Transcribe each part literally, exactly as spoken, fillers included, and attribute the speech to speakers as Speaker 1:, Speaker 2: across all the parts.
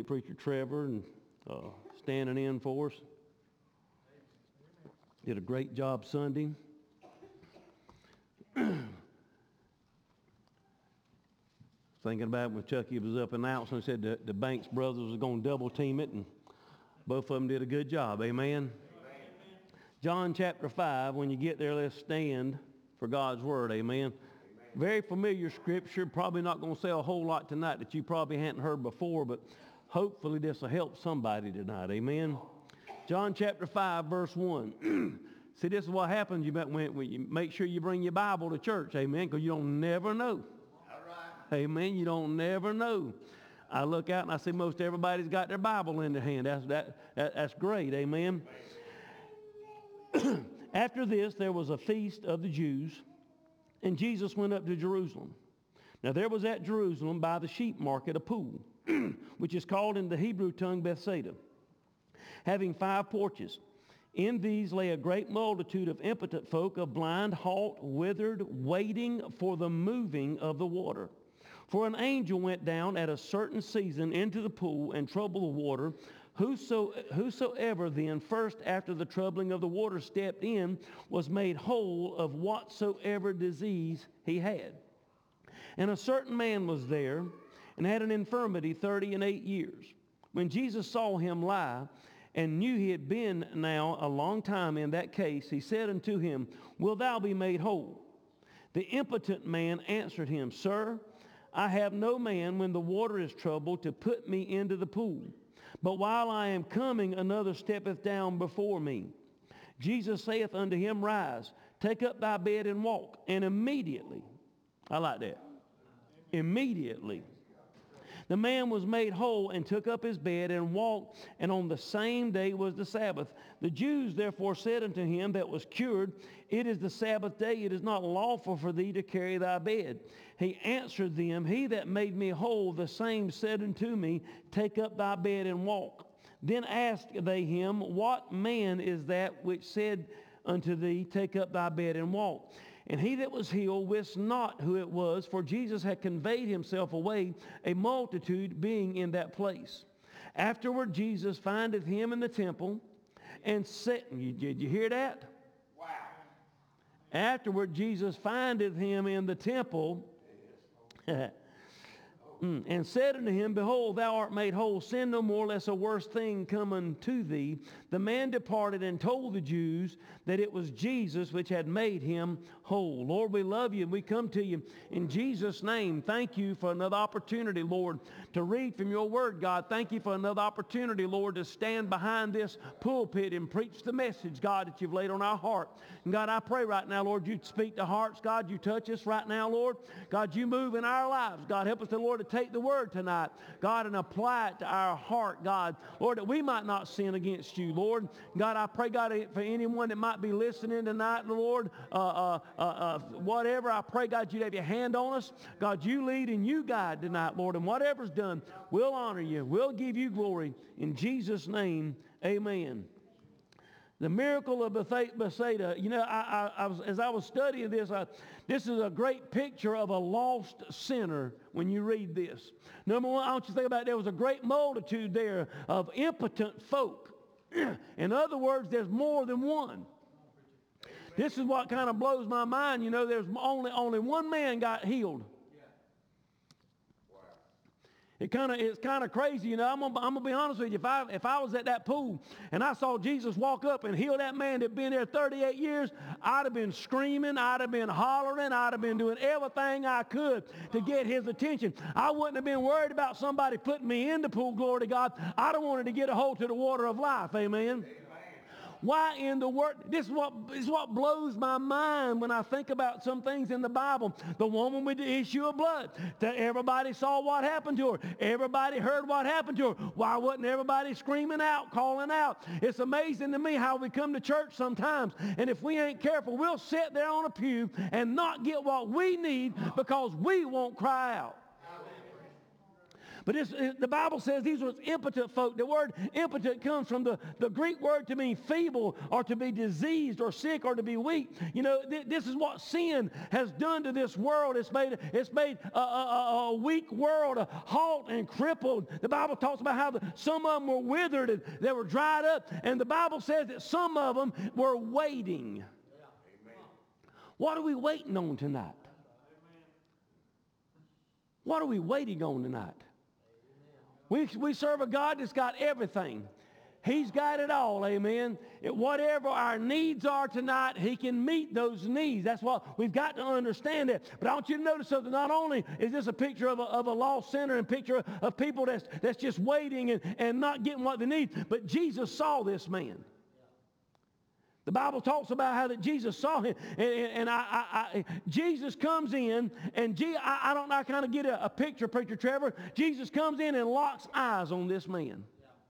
Speaker 1: Preacher Trevor and uh, standing in for us. Did a great job Sunday. Thinking about when Chucky was up announcing, said the, the Banks brothers was going to double team it, and both of them did a good job. Amen? Amen. John chapter five, when you get there, let's stand for God's word. Amen. Amen. Very familiar scripture. Probably not going to say a whole lot tonight that you probably hadn't heard before, but hopefully this will help somebody tonight. Amen. John chapter five, verse one. See, this is what happens. You, when you make sure you bring your Bible to church. Amen. Because you don't never know.
Speaker 2: All right.
Speaker 1: Amen. You don't never know. I look out and I see most everybody's got their Bible in their hand. That's, that, that, that's great. Amen. After this, there was a feast of the Jews, and Jesus went up to Jerusalem. Now there was at Jerusalem by the sheep market a pool, which is called in the Hebrew tongue Bethsaida, having five porches. In these lay a great multitude of impotent folk, of blind, halt, withered, waiting for the moving of the water. For an angel went down at a certain season into the pool and troubled the water. Whoso, whosoever then first after the troubling of the water stepped in was made whole of whatsoever disease he had. And a certain man was there and had an infirmity thirty and eight years. When Jesus saw him lie and knew he had been now a long time in that case, he said unto him, Wilt thou be made whole? The impotent man answered him, Sir, I have no man when the water is troubled to put me into the pool. But while I am coming, another steppeth down before me. Jesus saith unto him, Rise, take up thy bed and walk. And immediately, I like that, immediately, the man was made whole and took up his bed and walked, and on the same day was the Sabbath. The Jews therefore said unto him that was cured, It is the Sabbath day, it is not lawful for thee to carry thy bed. He answered them, He that made me whole, the same said unto me, Take up thy bed and walk. Then asked they him, What man is that which said unto thee, Take up thy bed and walk? And he that was healed wist not who it was, for Jesus had conveyed himself away, a multitude being in that place. Afterward Jesus findeth him in the temple, and said, did you hear that?
Speaker 2: Wow.
Speaker 1: Afterward Jesus findeth him in the temple, and said unto him, Behold, thou art made whole. Sin no more, lest a worse thing come unto thee. The man departed and told the Jews that it was Jesus which had made him whole. Lord, we love you, and we come to you in Jesus' name. Thank you for another opportunity, Lord, to read from your word, God. Thank you for another opportunity, Lord, to stand behind this pulpit and preach the message, God, that you've laid on our heart. And God, I pray right now, Lord, you speak to hearts, God. You touch us right now, Lord. God, you move in our lives. God, help us, the Lord, to take the word tonight, God, and apply it to our heart, God. Lord, that we might not sin against you, Lord. God, I pray, God, for anyone that might be listening tonight, Lord, uh, uh, uh, uh, whatever, I pray, God, you'd have your hand on us. God, you lead and you guide tonight, Lord, and whatever's done, we'll honor you. We'll give you glory. In Jesus' name, amen. The miracle of Bethsaida, you know, I, I, I was, as I was studying this, I, this is a great picture of a lost sinner when you read this. Number one, I want you to think about it. There was a great multitude there of impotent folk. In other words, there's more than one. This is what kind of blows my mind. You know, there's only, only one man got healed. It kind of it's kind of crazy, you know. I'm gonna, I'm gonna be honest with you. If I if I was at that pool and I saw Jesus walk up and heal that man that'd been there thirty-eight years, I'd have been screaming, I'd have been hollering, I'd have been doing everything I could to get his attention. I wouldn't have been worried about somebody putting me in the pool. Glory to God. I'd have wanted to get a hold to the water of life. Amen. Amen. Why in the world? This is what this is what blows my mind when I think about some things in the Bible. The woman with the issue of blood. That everybody saw what happened to her. Everybody heard what happened to her. Why wasn't everybody screaming out, calling out? It's amazing to me how we come to church sometimes, and if we ain't careful, we'll sit there on a pew and not get what we need because we won't cry out. But it's, it, the Bible says these were impotent folk. The word impotent comes from the, the Greek word to mean feeble or to be diseased or sick or to be weak. You know, th- this is what sin has done to this world. It's made, it's made a, a, a weak world, a halt and crippled. The Bible talks about how the, some of them were withered and they were dried up. And the Bible says that some of them were waiting. What are we waiting on tonight? What are we waiting on tonight? We, we serve a God that's got everything. He's got it all, amen. It, whatever our needs are tonight, he can meet those needs. That's what we've got to understand it. But I want you to notice something. Not only is this a picture of a, of a lost sinner and a picture of people that's, that's just waiting and, and not getting what they need, but Jesus saw this man. The Bible talks about how that Jesus saw him, and, and I, I, I, Jesus comes in, and G, I, I don't know, I kind of get a, a picture, Preacher Trevor. Jesus comes in and locks eyes on this man.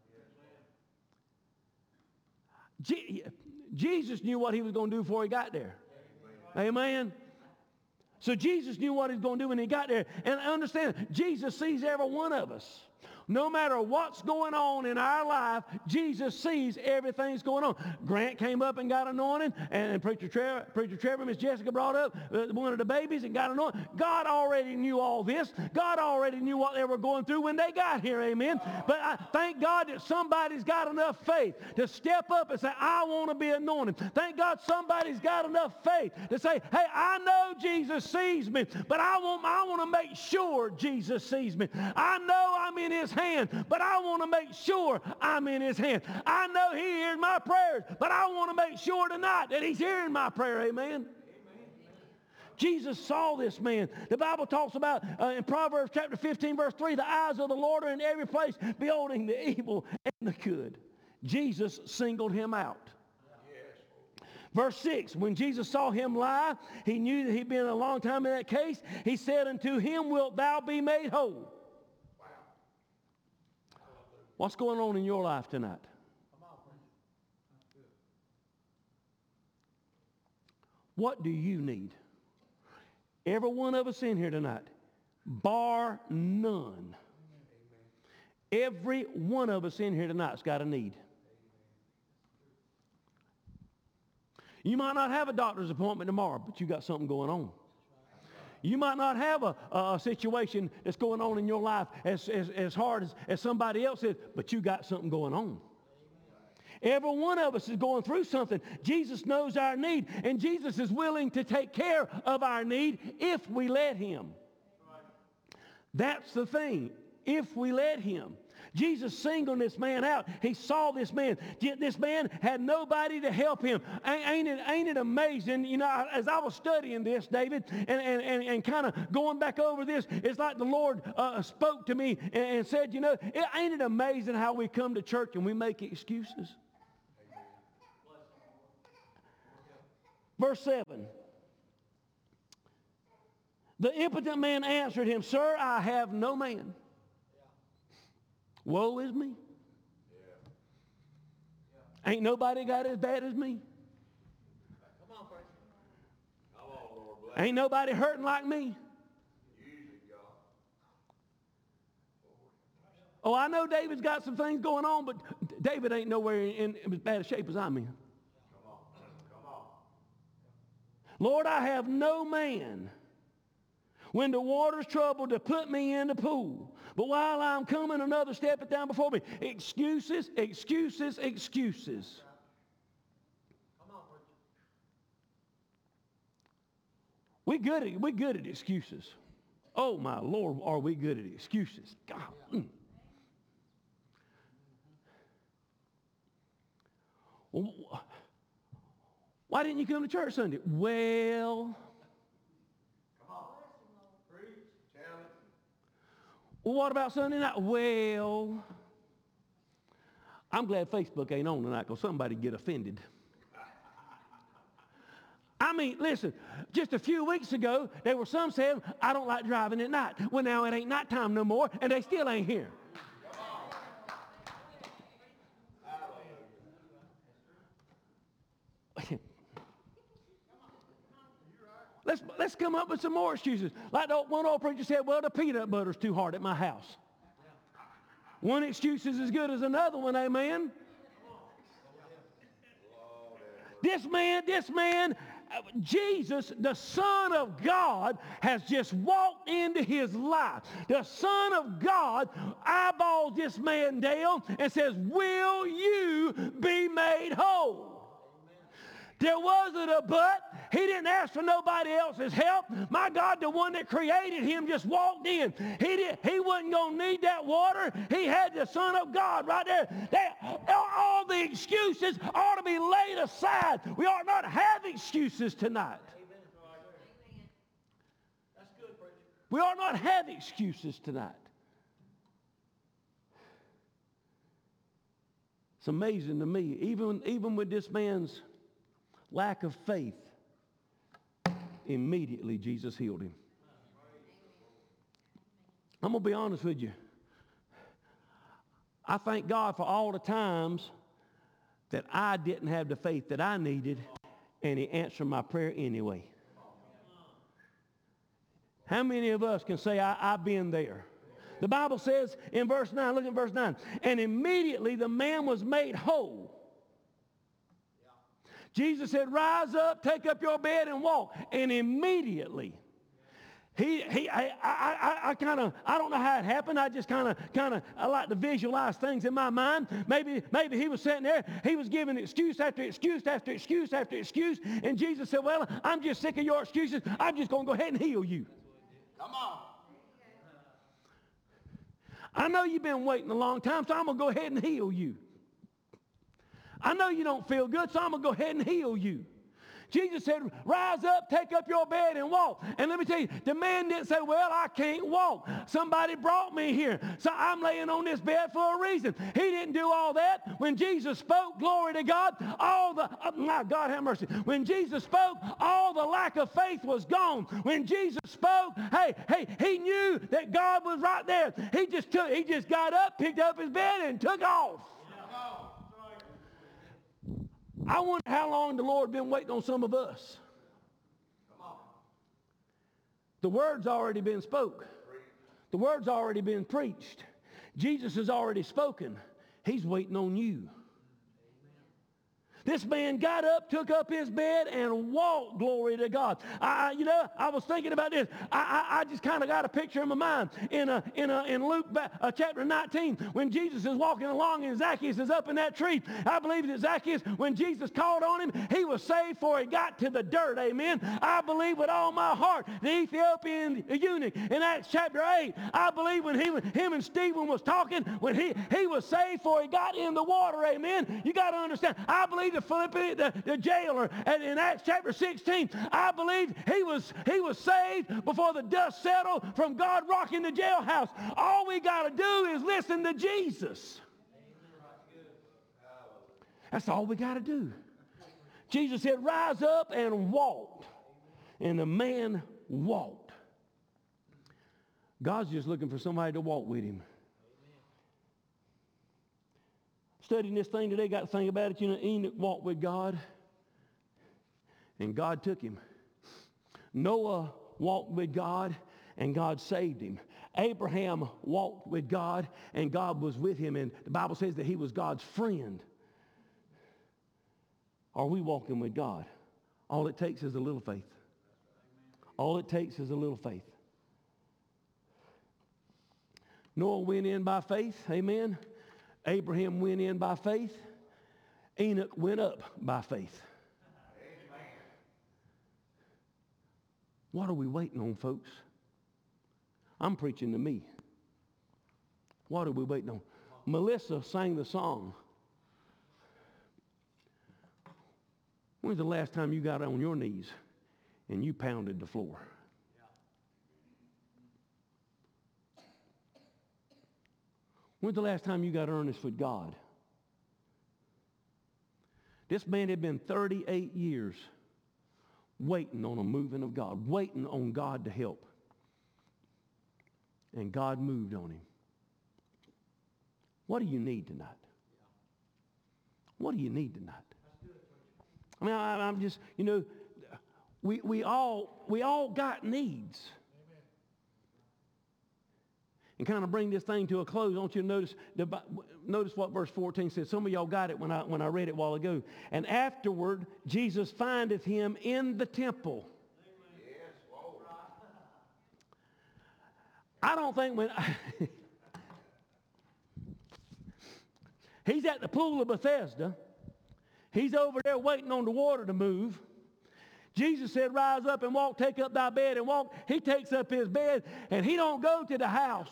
Speaker 1: G, Jesus knew what he was going to do before he got there. Amen. So Jesus knew what he was going to do when he got there. And understand, Jesus sees every one of us. No matter what's going on in our life, Jesus sees everything's going on. Grant came up and got anointed, and, and Preacher Trevor, Preacher Trevor, Miss Jessica brought up uh, one of the babies and got anointed. God already knew all this. God already knew what they were going through when they got here, amen. But I thank God that somebody's got enough faith to step up and say, I want to be anointed. Thank God somebody's got enough faith to say, hey, I know Jesus sees me, but I want, I want to make sure Jesus sees me. I know I'm in his hand, but I want to make sure I'm in his hand. I know he hears my prayers, but I want to make sure tonight that he's hearing my prayer. Amen. Amen. Jesus saw this man. The Bible talks about uh, in Proverbs chapter fifteen, verse three, the eyes of the Lord are in every place, beholding the evil and the good. Jesus singled him out. Verse six, when Jesus saw him lie, he knew that he'd been a long time in that case. He said unto him, wilt thou be made whole? What's going on in your life tonight? What do you need? Every one of us in here tonight, bar none. Every one of us in here tonight's got a need. You might not have a doctor's appointment tomorrow, but you got something going on. You might not have a, a situation that's going on in your life as, as, as hard as, as somebody else is, but you got something going on. Every one of us is going through something. Jesus knows our need, and Jesus is willing to take care of our need if we let him. That's the thing, if we let him. Jesus singled this man out. He saw this man. This man had nobody to help him. Ain't it, ain't it amazing? You know, as I was studying this, David, and, and, and, and kind of going back over this, it's like the Lord uh, spoke to me and, and said, you know, it, ain't it amazing how we come to church and we make excuses? Verse seven. The impotent man answered him, Sir, I have no man. Woe is me. Yeah. Ain't nobody got as bad as me. Come on, Come on, Lord, bless. Ain't nobody hurting like me. Oh, I know David's got some things going on, but David ain't nowhere in, in as bad a shape as I'm in. Come on. Come on. Lord, I have no man when the water's troubled to put me in the pool. But while I'm coming, another stepping down before me. Excuses, excuses, excuses. Come on, we good at we good at excuses. Oh my Lord, are we good at excuses? God. Mm. Why didn't you come to church Sunday? Well. Well, what about Sunday night? Well, I'm glad Facebook ain't on tonight because somebody get offended. I mean, listen, just a few weeks ago, there were some saying, I don't like driving at night. Well, now it ain't nighttime no more, and they still ain't here. Let's, let's come up with some more excuses. Like the one old preacher said, well, the peanut butter's too hard at my house. One excuse is as good as another one, amen? This man, this man, Jesus, the Son of God, has just walked into his life. The Son of God eyeballs this man down and says, will you be made whole? There wasn't a but. He didn't ask for nobody else's help. My God, the one that created him just walked in. He, did, he wasn't going to need that water. He had the Son of God right there. They, all the excuses ought to be laid aside. We ought not have excuses tonight. We ought not have excuses tonight. It's amazing to me, even, even with this man's lack of faith, immediately Jesus healed him. I'm going to be honest with you. I thank God for all the times that I didn't have the faith that I needed, and he answered my prayer anyway. How many of us can say, I, I've been there? The Bible says in verse nine, look at verse nine, and immediately the man was made whole. Jesus said, rise up, take up your bed and walk. And immediately, he, he, I, I, I, I kind of, I don't know how it happened. I just kind of, kind of, I like to visualize things in my mind. Maybe, maybe he was sitting there. He was giving excuse after excuse after excuse after excuse. And Jesus said, well, I'm just sick of your excuses. I'm just going to go ahead and heal you.
Speaker 2: Come on.
Speaker 1: I know you've been waiting a long time, so I'm going to go ahead and heal you. I know you don't feel good, so I'm going to go ahead and heal you. Jesus said, rise up, take up your bed and walk. And let me tell you, the man didn't say, well, I can't walk. Somebody brought me here, so I'm laying on this bed for a reason. He didn't do all that. When Jesus spoke, glory to God, all the, oh, my God have mercy. When Jesus spoke, all the lack of faith was gone. When Jesus spoke, hey, hey, he knew that God was right there. He just took, he just got up, picked up his bed, and took off. I wonder how long the Lord been waiting on some of us. Come on. The word's already been spoke. The word's already been preached. Jesus has already spoken. He's waiting on you. This man got up, took up his bed, and walked, glory to God. I, you know, I was thinking about this. I, I, I just kind of got a picture in my mind. In, a, in, a, in Luke uh, chapter nineteen, when Jesus is walking along and Zacchaeus is up in that tree, I believe that Zacchaeus, when Jesus called on him, he was saved before he got to the dirt, amen. I believe with all my heart the Ethiopian eunuch in Acts chapter eight, I believe when he, him and Stephen was talking, when he, he was saved before he got in the water, amen. You got to understand, I believe the Philippian, the, the jailer, and in Acts chapter sixteen, I believe he was he was saved before the dust settled from God rocking the jailhouse. All we got to do is listen to Jesus. That's all we got to do. Jesus said, rise up and walk. And the man walked. God's just looking for somebody to walk with him. Studying this thing today, got to think about it. You know, Enoch walked with God, and God took him. Noah walked with God, and God saved him. Abraham walked with God, and God was with him, and the Bible says that he was God's friend. Are we walking with God? All it takes is a little faith. All it takes is a little faith. Noah went in by faith, amen. Abraham went in by faith. Enoch went up by faith. Amen. What are we waiting on, folks? I'm preaching to me. What are we waiting on? Melissa sang the song. When's the last time you got on your knees and you pounded the floor? When's the last time you got earnest with God? This man had been thirty-eight years waiting on a moving of God, waiting on God to help. And God moved on him. What do you need tonight? What do you need tonight? I mean, I, I'm just, you know, we, we all we all got needs. and kind of bring this thing to a close, I want you to notice, notice what verse fourteen says. Some of y'all got it when I, when I read it a while ago. And afterward, Jesus findeth him in the temple. I don't think when... He's at the pool of Bethesda. He's over there waiting on the water to move. Jesus said, rise up and walk, take up thy bed and walk. He takes up his bed, and he don't go to the house.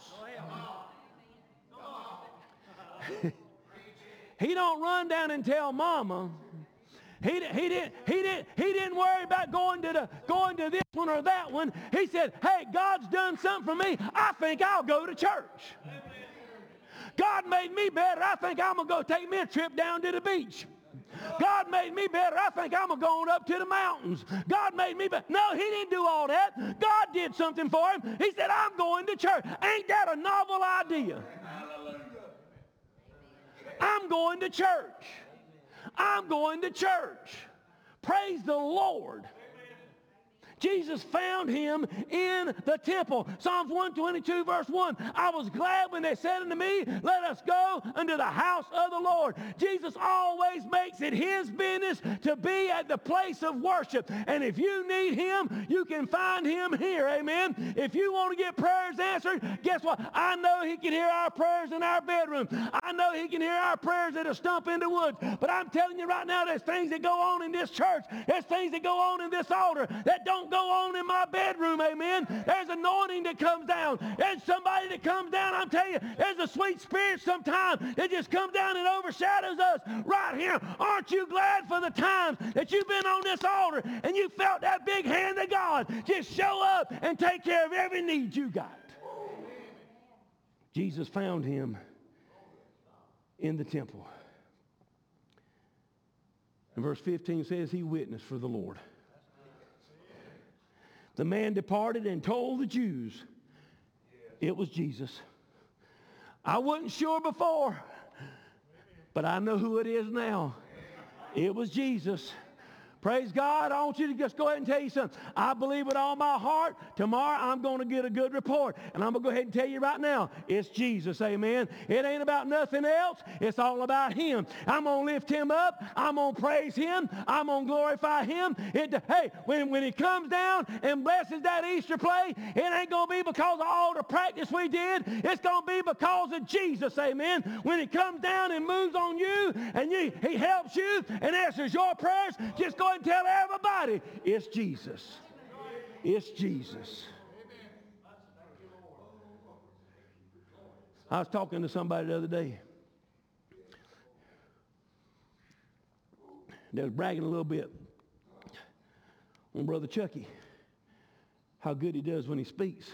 Speaker 1: He don't run down and tell mama. He, he, didn't, he, didn't, he didn't worry about going to, the, going to this one or that one. He said, hey, God's done something for me. I think I'll go to church. God made me better. I think I'm going to go take me a trip down to the beach. God made me better. I think I'm going up to the mountains. God made me better. No, he didn't do all that. God did something for him. He said, I'm going to church. Ain't that a novel idea? I'm going to church. I'm going to church. Praise the Lord. Jesus found him in the temple. Psalms one twenty-two verse one. I was glad when they said unto me, let us go unto the house of the Lord. Jesus always makes it his business to be at the place of worship. And if you need him, you can find him here. Amen. If you want to get prayers answered, guess what? I know he can hear our prayers in our bedroom. I know he can hear our prayers at a stump in the woods. But I'm telling you right now, there's things that go on in this church. There's things that go on in this altar that don't go on in my bedroom, amen. There's anointing that comes down. There's somebody that comes down. I'm telling you, there's a sweet spirit sometimes that just comes down and overshadows us right here. Aren't you glad for the times that you've been on this altar and you felt that big hand of God just show up and take care of every need you got? Jesus found him in the temple. And verse fifteen says he witnessed for the Lord. The man departed and told the Jews it was Jesus. I wasn't sure before, but I know who it is now. It was Jesus. Praise God. I want you to just go ahead and tell you something. I believe with all my heart, tomorrow I'm going to get a good report. And I'm going to go ahead and tell you right now, it's Jesus, amen. It ain't about nothing else. It's all about him. I'm going to lift him up. I'm going to praise him. I'm going to glorify him. It, hey, when, when he comes down and blesses that Easter play, it ain't going to be because of all the practice we did. It's going to be because of Jesus, amen. When he comes down and moves on you and you, he helps you and answers your prayers, just go ahead and tell everybody, it's Jesus. It's Jesus. I was talking to somebody the other day. They was bragging a little bit on Brother Chucky, how good he does when he speaks.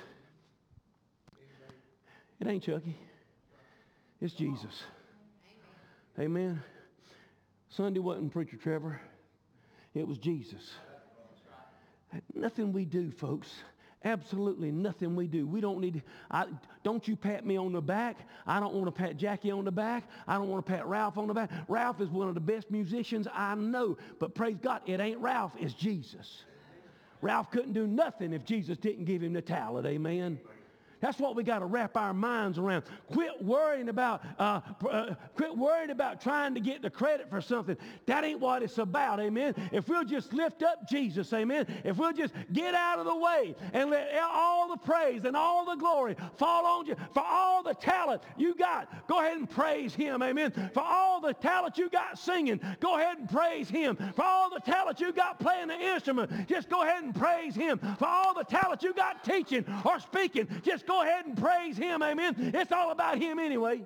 Speaker 1: It ain't Chucky. It's Jesus. Amen. Sunday wasn't Preacher Trevor. It was Jesus. Nothing we do, folks. Absolutely nothing we do. We don't need to, I, don't you pat me on the back. I don't want to pat Jackie on the back. I don't want to pat Ralph on the back. Ralph is one of the best musicians I know. But praise God, it ain't Ralph, it's Jesus. Ralph couldn't do nothing if Jesus didn't give him the talent. Amen. That's what we got to wrap our minds around. Quit worrying about, uh, uh, quit worrying about trying to get the credit for something. That ain't what it's about, amen. If we'll just lift up Jesus, amen. If we'll just get out of the way and let all the praise and all the glory fall on you. For all the talent you got, go ahead and praise him, amen. For all the talent you got singing, go ahead and praise him. For all the talent you got playing the instrument, just go ahead and praise him. For all the talent you got teaching or speaking, just go ahead and praise him, amen. It's all about him anyway.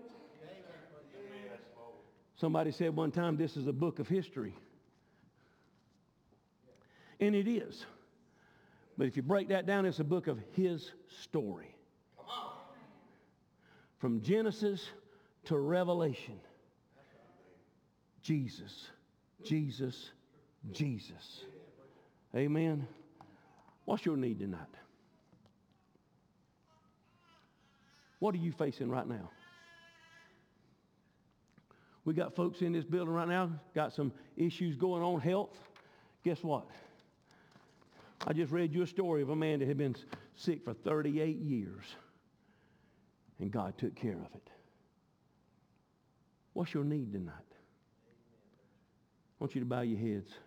Speaker 1: Somebody said one time this is a book of history. And it is. But if you break that down, it's a book of his story. From Genesis to Revelation. Jesus, Jesus, Jesus. Amen. What's your need tonight? What are you facing right now? We got folks in this building right now, got some issues going on, health. Guess what? I just read you a story of a man that had been sick for thirty-eight years. And God took care of it. What's your need tonight? I want you to bow your heads.